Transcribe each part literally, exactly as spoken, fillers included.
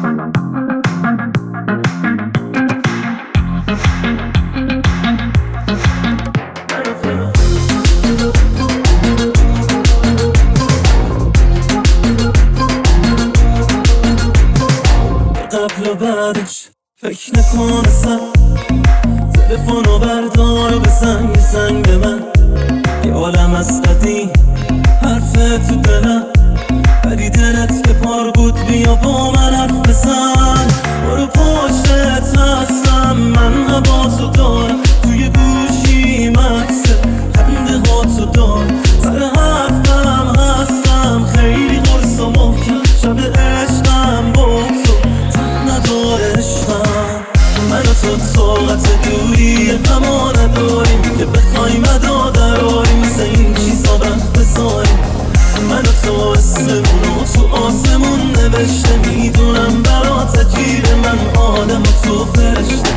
قبل و بعدش فکر نکن اصلا، تلفنو بردار و بزن یه زنگ به من، یه عالم از قدیم حرفه تو دلم، ولی دلت که پار بود بیا با من حرف بزن. برو پشتت هستم، من هواتو دارم، توی گوشی مکسه خنده هاتو دارم، سر حرفم هستم خیلی قرص و محکم، شب عشقم با تو تن نداره عشقم. من و تو طاقت دوری اما نداریم که بخوایم ادا دراریم، مثل این چیزا وقت بذاریم. من و تو اسمونو تو آسمون نوشته، میدونم برات عجیبه من آدم و تو فرشته.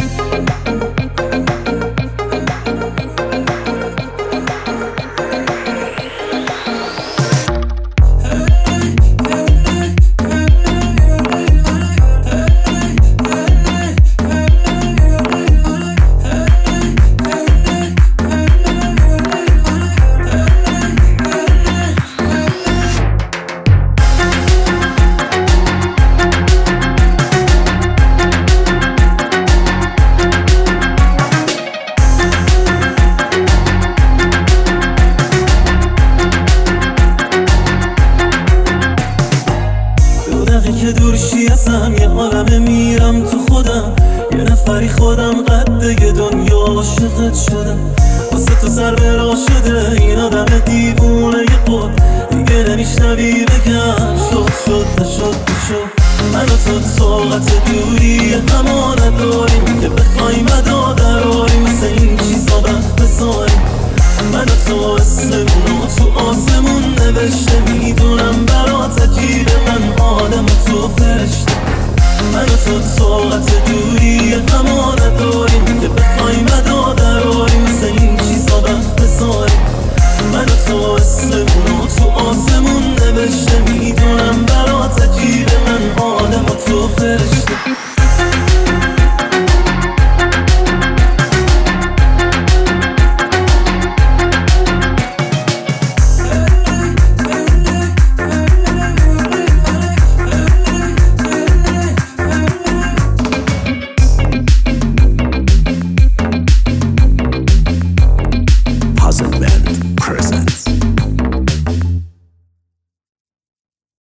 که دورشی ازم یه عالمه میرم تو خودم، یه نفری خودم قده دنیا عاشقت شدم، واسه تو سر برا شده این آدم دیوونه یه قد دیگه نمیشنوی بگم شد شد نشد نشد. من و تو طاقت دوری اما نداریم که بخوایم ادا دراریم، مثل این چیزا وقت بذاریم. من و تو اسمونو تو آسمون نوشته، میدونم برات عجیبه من آدم و تو فرشته. من و تو طاقت دوری اما نداریم که بخوایم ادا دراریم، مثل این چیزا وقت بذاریم. من و تو اسمونو تو آسمون نوشته، میدونم برات عجیبه من آدم و تو فرشته.